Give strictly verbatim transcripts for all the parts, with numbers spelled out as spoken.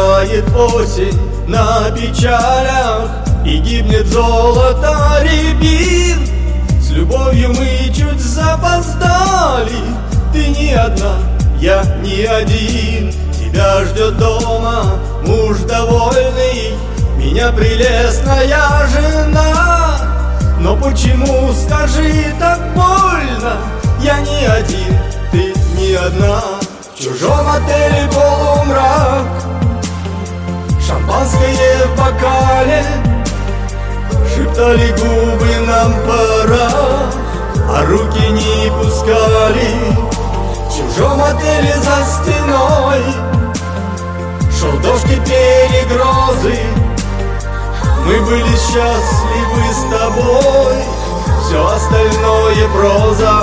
Тает осень на печалях, и гибнет золото рябин. С любовью мы чуть запоздали. Ты не одна, я не один. Тебя ждет дома муж довольный, меня прелестная жена. Но почему, скажи, так больно? Я не один, ты не одна. В чужом отеле полумрак, шампанское в бокале, шептали губы нам пора, а руки не пускали. В чужом отеле за стеной шел дождь и пели грозы. Мы были счастливы с тобой, все остальное проза.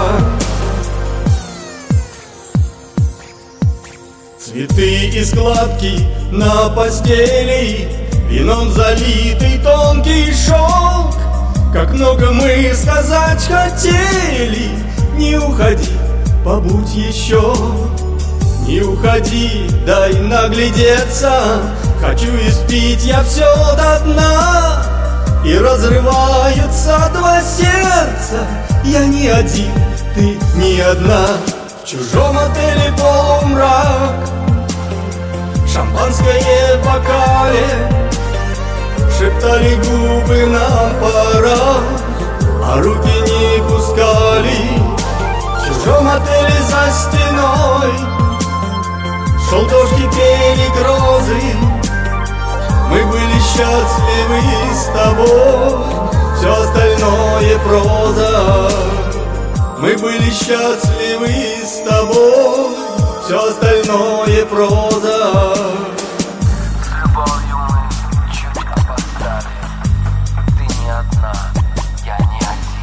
Цветы и складки на постели, вином залитый тонкий шелк. Как много мы сказать хотели. Не уходи, побудь еще. Не уходи, дай наглядеться. Хочу испить я все до дна, и разрываются два сердца. Я не один, ты не одна. В чужом отеле полумрак, шампанское в бокале, шептали губы нам пора, а руки не пускали. В чужом отеле за стеной шел дождь и пели грозы. Мы были счастливы с тобой, все остальное проза. Мы были счастливы с тобой, все остальное проза. С любовью мы чуть опоздали. Ты не одна, я не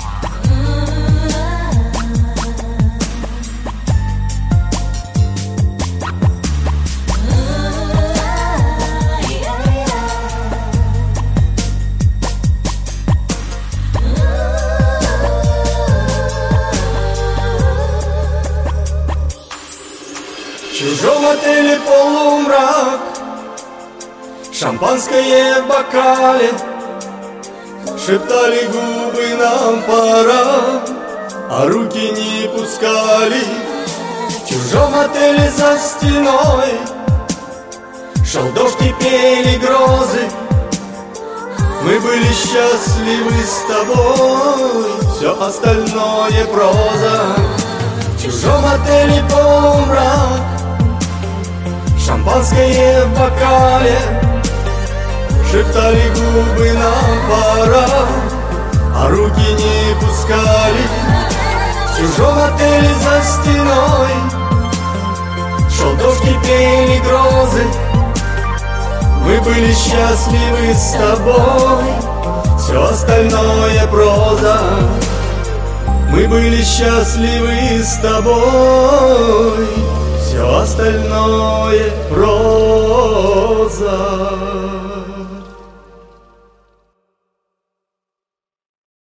В чужом отеле полумрак, шампанское в бокале, шептали губы нам пора, а руки не пускали. В чужом отеле за стеной шел дождь и пели грозы. Мы были счастливы с тобой, все остальное проза. В чужом отеле полумрак, шампанское в бокале, шептали губы нам пора, а руки не пускали. В чужом отеле за стеной шел дождь и пели грозы. Мы были счастливы с тобой, все остальное проза. Мы были счастливы с тобой, все остальное проза.